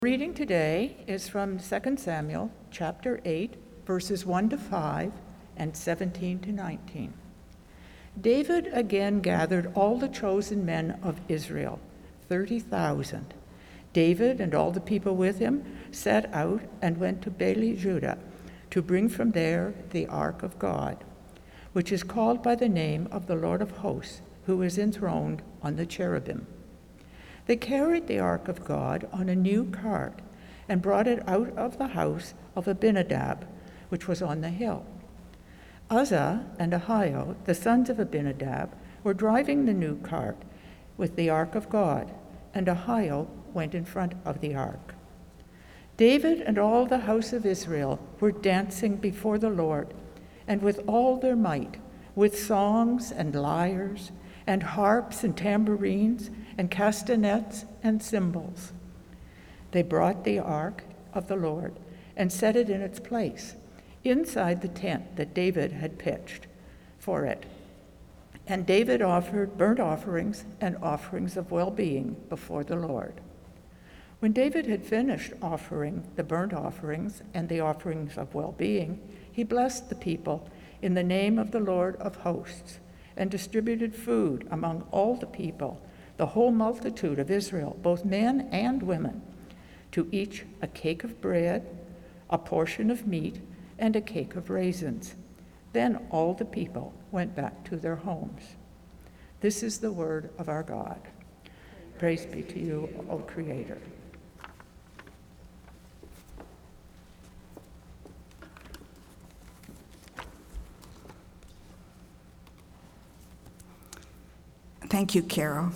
Reading today is from 2 Samuel chapter 8, verses 1 to 5 and 17 to 19. David again gathered all the chosen men of Israel, 30,000. David and all the people with him set out and went to Baale-Judah to bring from there the ark of God, which is called by the name of the Lord of hosts, who is enthroned on the cherubim. They carried the ark of God on a new cart and brought it out of the house of Abinadab, which was on the hill. Uzzah and Ahio, the sons of Abinadab, were driving the new cart with the ark of God, and Ahio went in front of the ark. David and all the house of Israel were dancing before the Lord, and with all their might, with songs and lyres, and harps and tambourines, and castanets and cymbals. They brought the ark of the Lord and set it in its place, inside the tent that David had pitched for it. And David offered burnt offerings and offerings of well-being before the Lord. When David had finished offering the burnt offerings and the offerings of well-being, he blessed the people in the name of the Lord of hosts, and distributed food among all the people, the whole multitude of Israel, both men and women, to each a cake of bread, a portion of meat, and a cake of raisins. Then all the people went back to their homes. This is the word of our God. Praise be to you, O Creator. Thank you, Carol.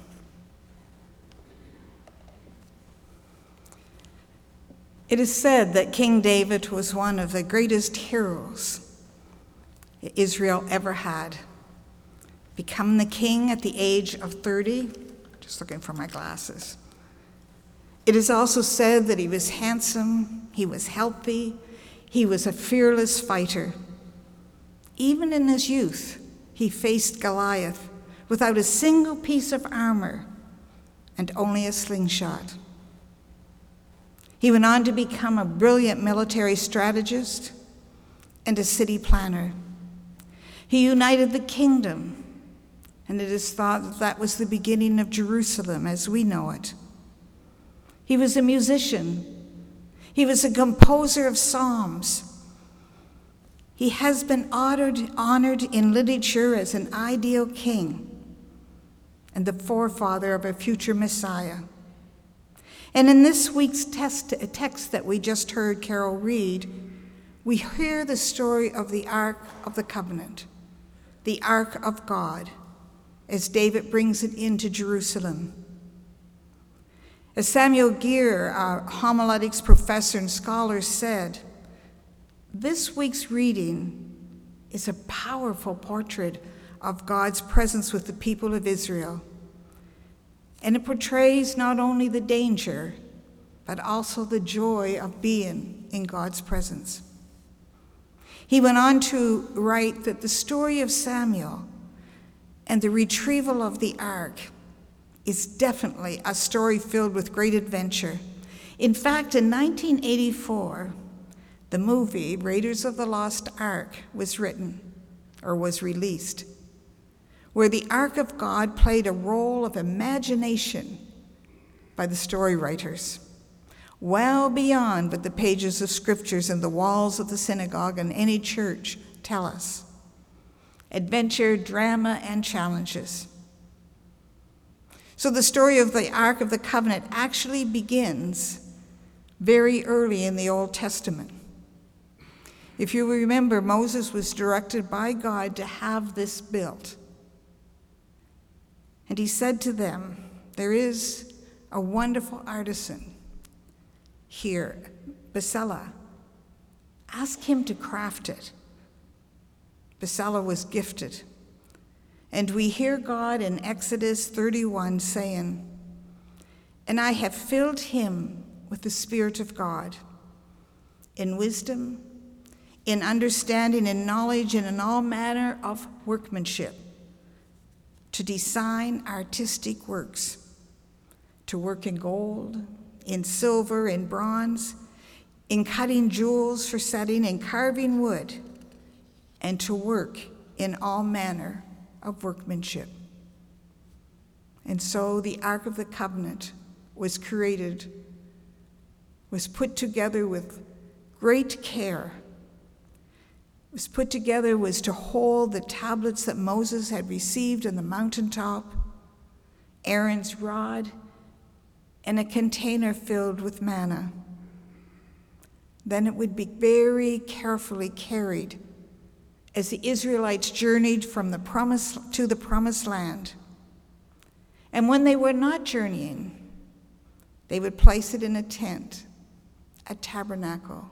It is said that King David was one of the greatest heroes Israel ever had. Become the king at the age of 30, just looking for my glasses. It is also said that he was handsome, he was healthy, he was a fearless fighter. Even in his youth, he faced Goliath without a single piece of armor and only a slingshot. He went on to become a brilliant military strategist and a city planner. He united the kingdom, and it is thought that that was the beginning of Jerusalem as we know it. He was a musician. He was a composer of psalms. He has been honored in literature as an ideal king and the forefather of a future Messiah. And in this week's text that we just heard Carol read, we hear the story of the Ark of the Covenant, the Ark of God, as David brings it into Jerusalem. As Samuel Geer, our homiletics professor and scholar, said, this week's reading is a powerful portrait of God's presence with the people of Israel. And it portrays not only the danger, but also the joy of being in God's presence. He went on to write that the story of Samuel and the retrieval of the ark is definitely a story filled with great adventure. In fact, in 1984, the movie Raiders of the Lost Ark was released, where the Ark of God played a role of imagination by the story writers, well beyond what the pages of scriptures and the walls of the synagogue and any church tell us. Adventure, drama, and challenges. So the story of the Ark of the Covenant actually begins very early in the Old Testament. If you remember, Moses was directed by God to have this built. And he said to them, there is a wonderful artisan here, Bezalel. Ask him to craft it. Bezalel was gifted. And we hear God in Exodus 31 saying, and I have filled him with the Spirit of God, in wisdom, in understanding and knowledge, and in all manner of workmanship, to design artistic works, to work in gold in silver, in bronze, in cutting jewels for setting, in carving wood, and to work in all manner of workmanship. And so the Ark of the Covenant was created, was put together with great care. It was put together was to hold the tablets that Moses had received on the mountaintop, Aaron's rod, and a container filled with manna. Then it would be very carefully carried as the Israelites journeyed from the promised land. And when they were not journeying, they would place it in a tent, a tabernacle.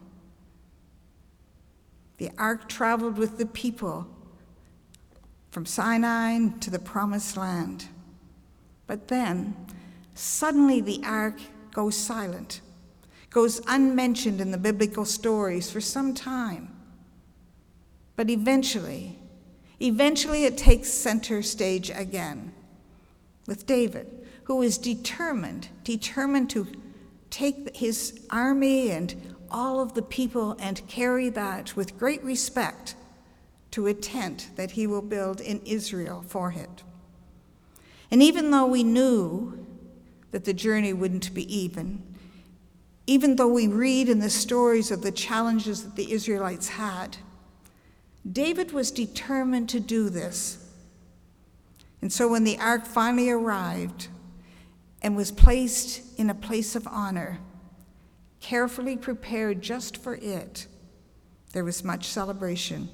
The ark traveled with the people from Sinai to the promised land. But then, suddenly the ark goes silent, goes unmentioned in the biblical stories for some time. But eventually it takes center stage again with David, who is determined to take his army and all of the people and carry that with great respect to a tent that he will build in Israel for it. And even though we knew that the journey wouldn't be even though we read in the stories of the challenges that the Israelites had, David was determined to do this. And so when the ark finally arrived and was placed in a place of honor, carefully prepared just for it, there was much celebration.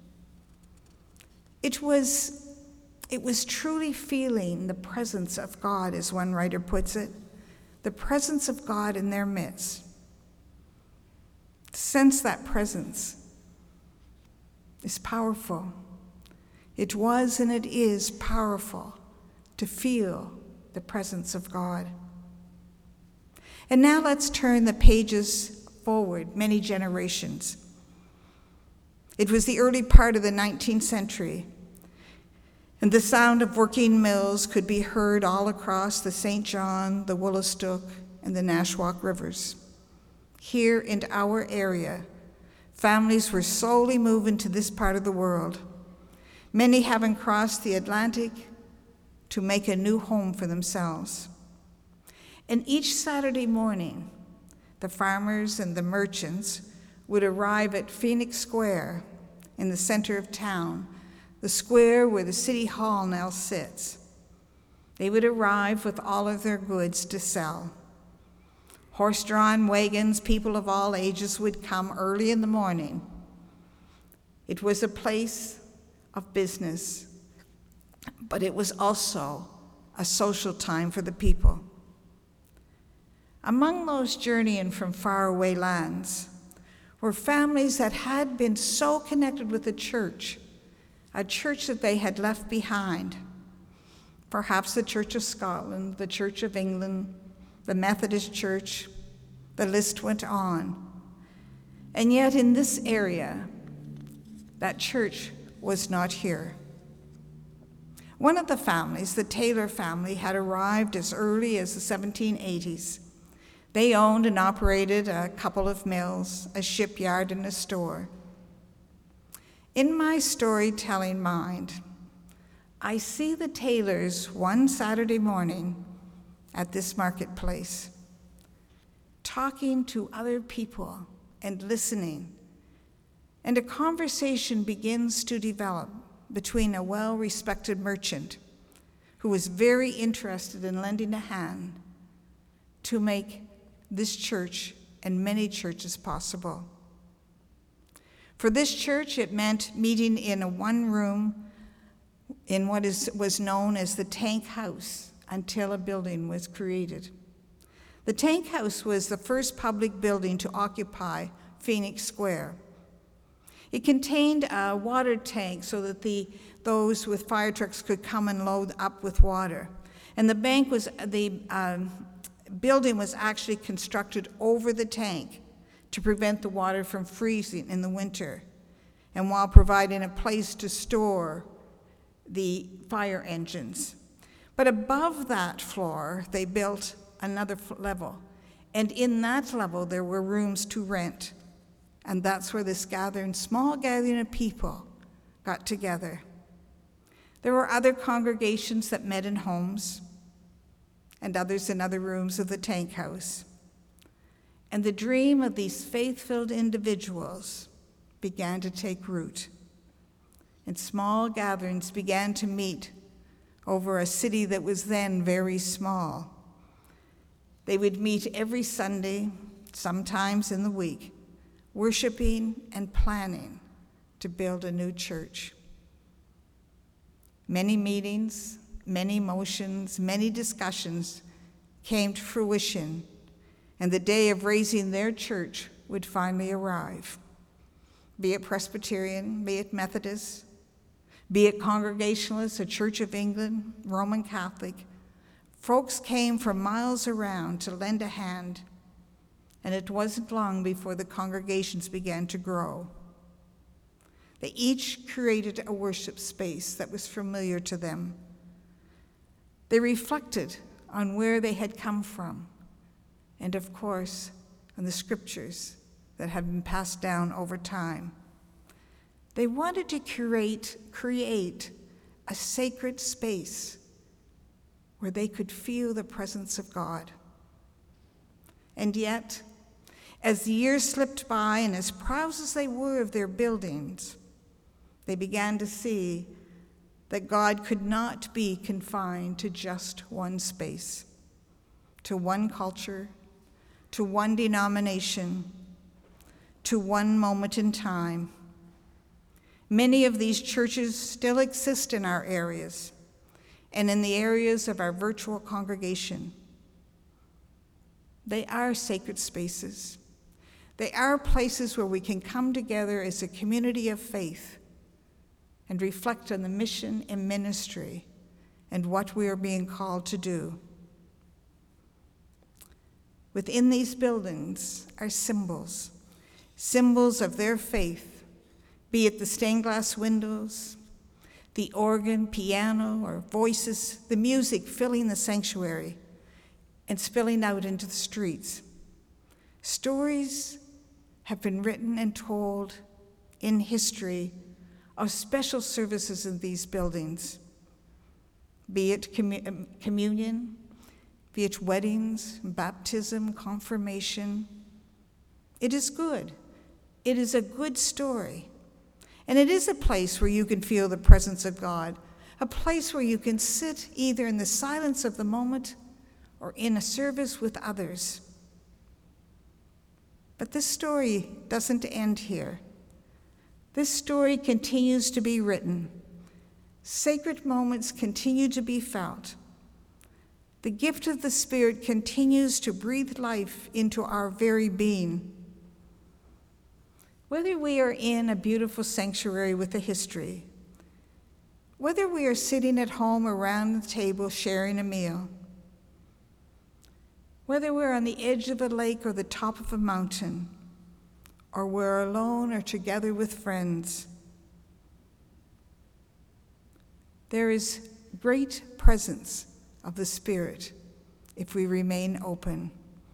It was truly feeling the presence of God, as one writer puts it, the presence of God in their midst. To sense that presence is powerful. It was and it is powerful to feel the presence of God. And now let's turn the pages forward many generations. It was the early part of the 19th century, and the sound of working mills could be heard all across the St. John, the Woolastook, and the Nashwauk rivers. Here in our area, families were slowly moving to this part of the world, many having crossed the Atlantic to make a new home for themselves. And each Saturday morning, the farmers and the merchants would arrive at Phoenix Square in the center of town, the square where the city hall now sits. They would arrive with all of their goods to sell. Horse-drawn wagons, people of all ages would come early in the morning. It was a place of business, but it was also a social time for the people. Among those journeying from faraway lands were families that had been so connected with the church, a church that they had left behind. Perhaps the Church of Scotland, the Church of England, the Methodist Church, the list went on. And yet in this area, that church was not here. One of the families, the Taylor family, had arrived as early as the 1780s. They owned and operated a couple of mills, a shipyard, and a store. In my storytelling mind, I see the Taylors one Saturday morning at this marketplace, talking to other people and listening, and a conversation begins to develop between a well-respected merchant who was very interested in lending a hand to make this church and many churches possible. For this church, it meant meeting in a one room in what was known as the Tank House until a building was created. The Tank House was the first public building to occupy Phoenix Square. It contained a water tank so that those with fire trucks could come and load up with water. And the building was actually constructed over the tank to prevent the water from freezing in the winter, and while providing a place to store the fire engines. But above that floor, they built another level, And in that level, there were rooms to rent. And that's where this small gathering of people got together. There were other congregations that met in homes, and others in other rooms of the tank house. And the dream of these faith-filled individuals began to take root. And small gatherings began to meet over a city that was then very small. They would meet every Sunday, sometimes in the week, worshiping and planning to build a new church. Many meetings, many motions, many discussions came to fruition, and the day of raising their church would finally arrive. Be it Presbyterian, be it Methodist, be it Congregationalist, a Church of England, Roman Catholic, folks came from miles around to lend a hand, and it wasn't long before the congregations began to grow. They each created a worship space that was familiar to them. They reflected on where they had come from, and of course, on the scriptures that had been passed down over time. They wanted to create a sacred space where they could feel the presence of God. And yet, as the years slipped by and as proud as they were of their buildings, they began to see that God could not be confined to just one space, to one culture, to one denomination, to one moment in time. Many of these churches still exist in our areas and in the areas of our virtual congregation. They are sacred spaces. They are places where we can come together as a community of faith and reflect on the mission and ministry and what we are being called to do. Within these buildings are symbols of their faith, be it the stained glass windows, the organ, piano, or voices, the music filling the sanctuary and spilling out into the streets. Stories have been written and told in history of special services in these buildings, be it communion, be it weddings, baptism, confirmation. It is good. It is a good story. And it is a place where you can feel the presence of God, a place where you can sit either in the silence of the moment or in a service with others. But this story doesn't end here. This story continues to be written. Sacred moments continue to be felt. The gift of the Spirit continues to breathe life into our very being. Whether we are in a beautiful sanctuary with a history, whether we are sitting at home around the table sharing a meal, whether we're on the edge of a lake or the top of a mountain, or we're alone or together with friends, there is great presence of the Spirit if we remain open.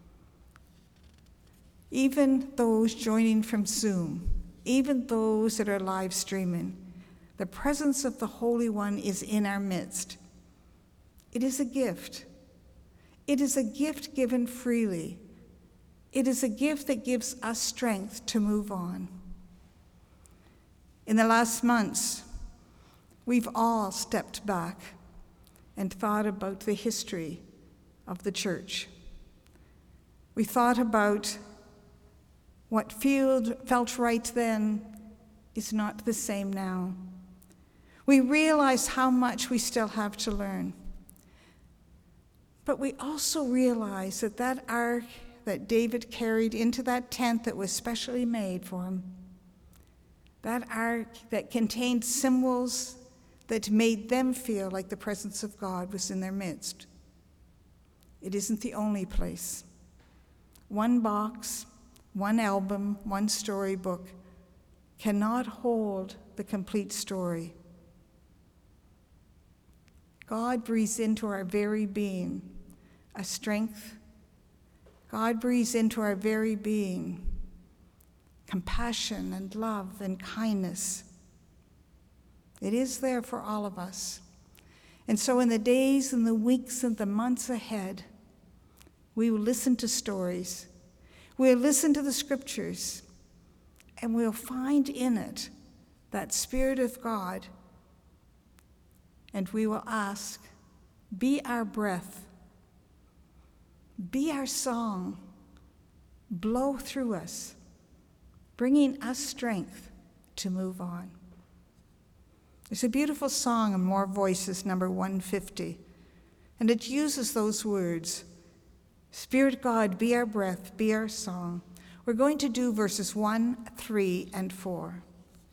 Even those joining from Zoom, even those that are live streaming, the presence of the Holy One is in our midst. It is a gift. It is a gift given freely. It is a gift that gives us strength to move on. In the last months, we've all stepped back and thought about the history of the church. We thought about what felt right then is not the same now. We realize how much we still have to learn. But we also realize that that ark that David carried into that tent that was specially made for him, that ark that contained symbols that made them feel like the presence of God was in their midst. It isn't the only place. One box, one album, one storybook cannot hold the complete story. God breathes into our very being a strength. God breathes into our very being compassion and love and kindness. It is there for all of us. And so in the days and the weeks and the months ahead, we will listen to stories, we'll listen to the scriptures, and we'll find in it that Spirit of God, and we will ask, be our breath, be our song, blow through us, bringing us strength to move on. There's a beautiful song in More Voices, number 150, and it uses those words, Spirit God, be our breath, be our song. We're going to do verses 1, 3, and 4.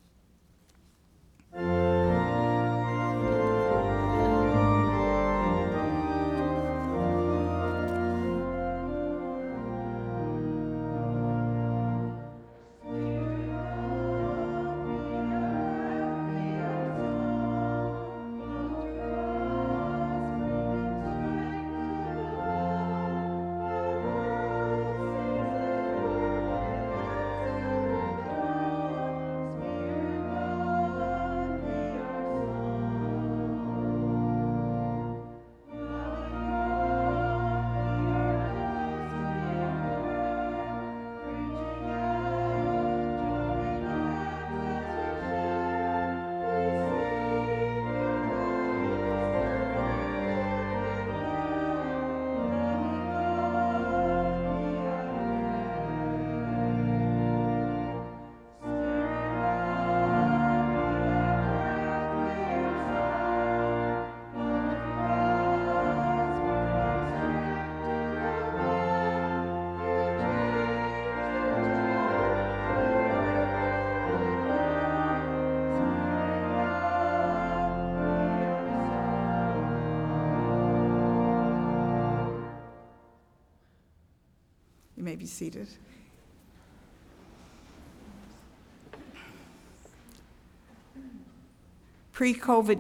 You may be seated. Pre-COVID